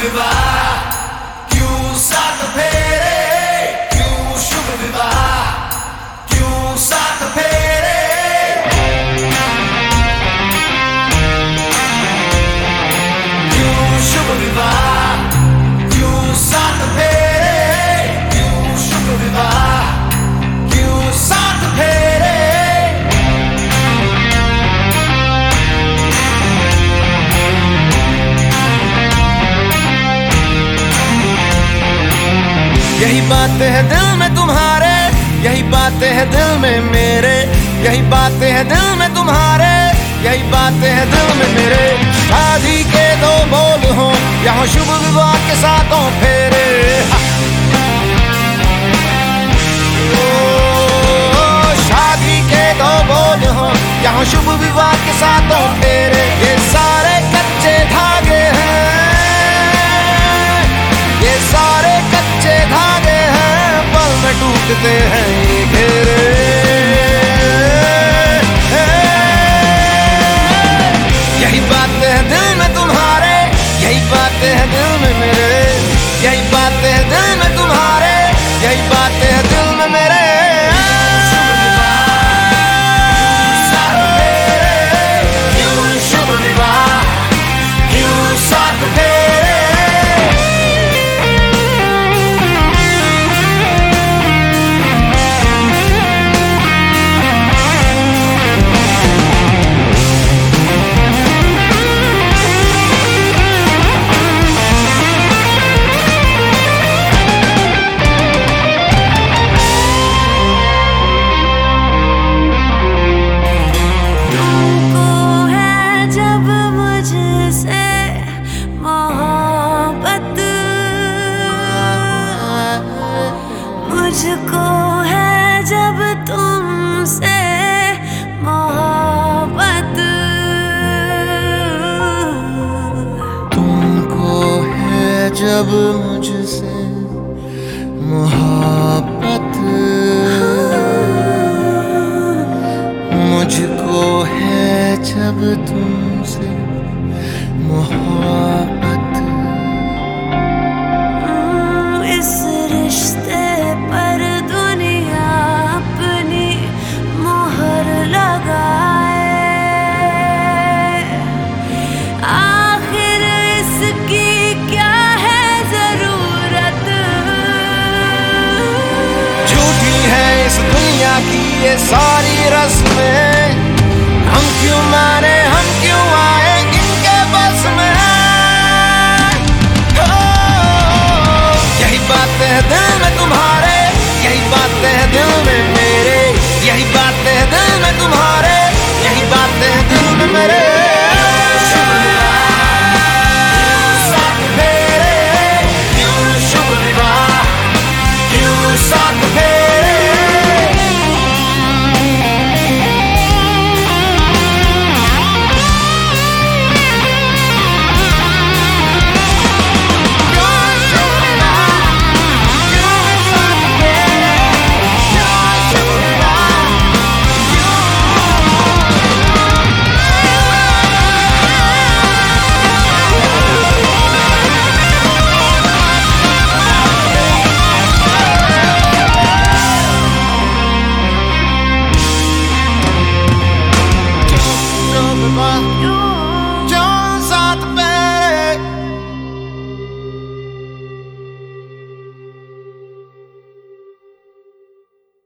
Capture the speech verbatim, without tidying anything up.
विवाह, क्यों साथ फेरे, क्यों शुभ विवाह, क्यों साथ फेरे, क्यों शुभ विवाह, क्यों साथ फेरे, क्यों शुभ विवाह, क्यों साथ फेरे। यही बातें हैं दिल में तुम्हारे, यही बातें हैं दिल में मेरे, यही बातें हैं दिल में तुम्हारे, यही बातें हैं दिल में मेरे। शादी के दो बोल हो यहाँ शुभ विवाह के साथों फेरे। ओ, शादी के दो बोल हो यहाँ शुभ विवाह के साथों फेरे। ये सारे कच्चे धागे हैं, ये सारे कच्चे धागे हैं, पल में टूटते हैं ये घेरे। यही बातें हैं दिल में तुम्हारे, यही बातें हैं दिल में मेरे, यही बातें हैं दिल में तुम्हारे, यही बातें हैं दिल में मेरे। मुझको है जब तुमसे मोहब्बत, तुमको है जब मुझसे मोहब्बत, मुझको है जब तुमसे मोहब्बत। इस रिश्ते पर दुनिया अपनी मोहर लगाए, आखिर इसकी क्या है जरूरत। झूठी है इस दुनिया की ये सारी रस्में, हम क्यों माने हम क्यों आए इनके बस में। यही बातें हैं दिल में तुम्हारे, यही बातें हैं दिल में मेरे, यही बातें हैं दिल में तुम्हारे, यही बातें हैं दिल में मेरे। साथ फेरे, क्यों शुभ विवाह, क्यों साथ फेरे। You